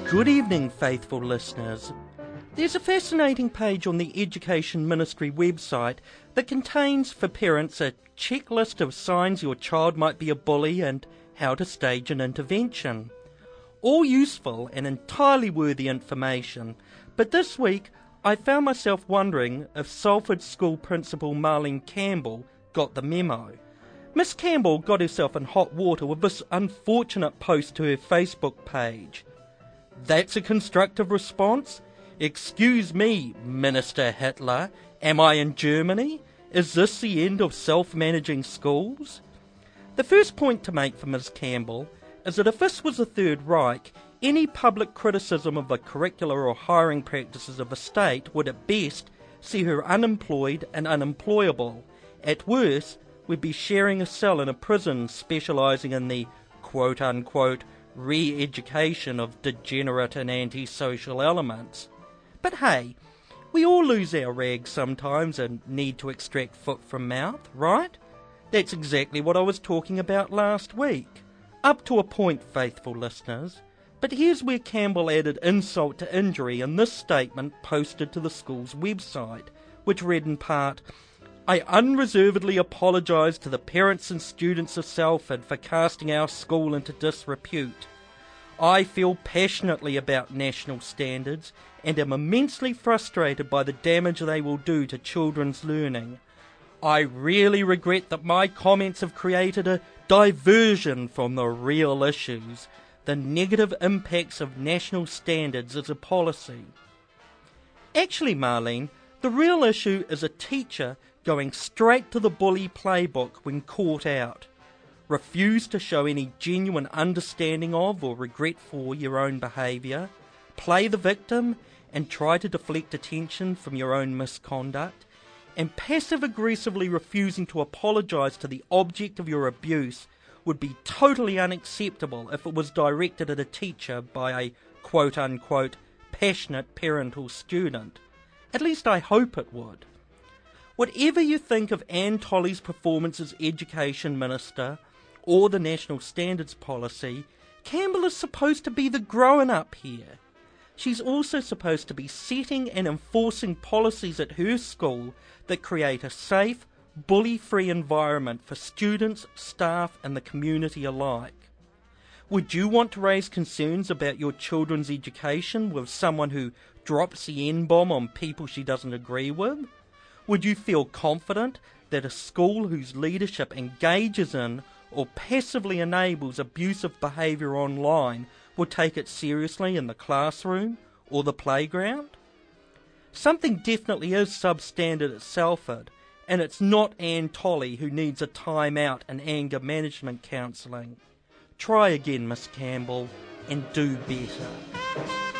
Good evening, faithful listeners. There's a fascinating page on the Education Ministry website that contains for parents a checklist of signs your child might be a bully and how to stage an intervention. All useful and entirely worthy information, but this week I found myself wondering if Salford School Principal Marlene Campbell got the memo. Miss Campbell got herself in hot water with this unfortunate post to her Facebook page. That's a constructive response? Excuse me, Minister Hitler, am I in Germany? Is this the end of self-managing schools? The first point to make for Ms Campbell is that if this was the Third Reich, any public criticism of the curricular or hiring practices of the state would at best see her unemployed and unemployable. At worst, we'd be sharing a cell in a prison specialising in the quote-unquote re-education of degenerate and antisocial elements. But hey, we all lose our rags sometimes and need to extract foot from mouth, right? That's exactly what I was talking about last week. Up to a point, faithful listeners. But here's where Campbell added insult to injury in this statement posted to the school's website, which read in part, I unreservedly apologise to the parents and students of Salford for casting our school into disrepute. I feel passionately about national standards and am immensely frustrated by the damage they will do to children's learning. I really regret that my comments have created a diversion from the real issues, the negative impacts of national standards as a policy. Actually, Marlene, the real issue is a teacher going straight to the bully playbook when caught out. Refuse to show any genuine understanding of or regret for your own behaviour, play the victim and try to deflect attention from your own misconduct, and passive-aggressively refusing to apologise to the object of your abuse would be totally unacceptable if it was directed at a teacher by a quote-unquote passionate parental student. At least I hope it would. Whatever you think of Anne Tolley's performance as Education Minister or the National Standards Policy, Campbell is supposed to be the grown-up here. She's also supposed to be setting and enforcing policies at her school that create a safe, bully-free environment for students, staff and the community alike. Would you want to raise concerns about your children's education with someone who drops the N-bomb on people she doesn't agree with? Would you feel confident that a school whose leadership engages in or passively enables abusive behaviour online would take it seriously in the classroom or the playground? Something definitely is substandard at Salford, and it's not Anne Tolley who needs a time-out and anger management counselling. Try again, Miss Campbell, and do better.